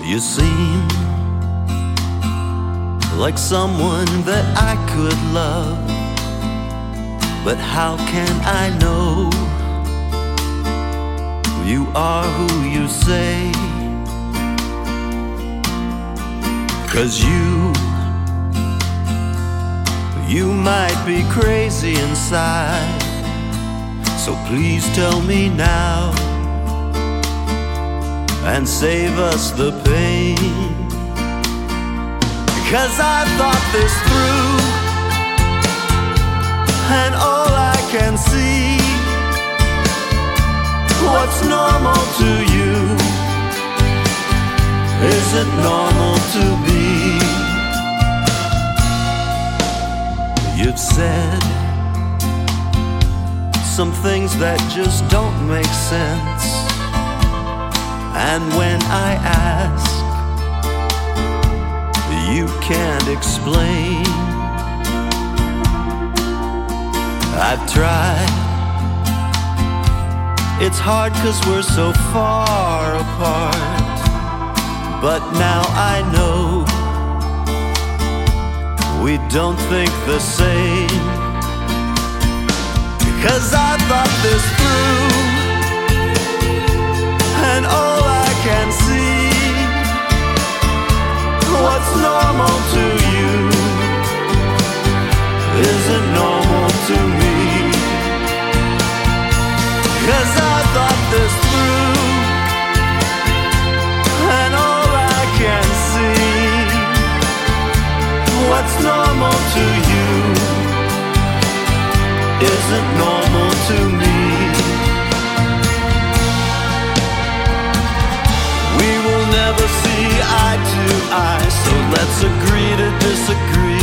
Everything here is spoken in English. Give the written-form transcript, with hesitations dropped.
You seem like someone that I could love, but how can I know you are who you say? 'Cause you might be crazy inside, so please tell me now and save us the pain. 'Cause I thought this through, and all I can see, what's normal to you isn't normal to me. You've said some things that just don't make sense, and when I ask, you can't explain. I've tried. It's hard 'cause we're so far apart, but now I know we don't think the same. Because I thought this through, and all I can see, what's normal to you isn't normal to me. 'Cause I thought this through, and all I can see, what's normal to you isn't normal to me. We will never see eye to eye, so let's agree to disagree.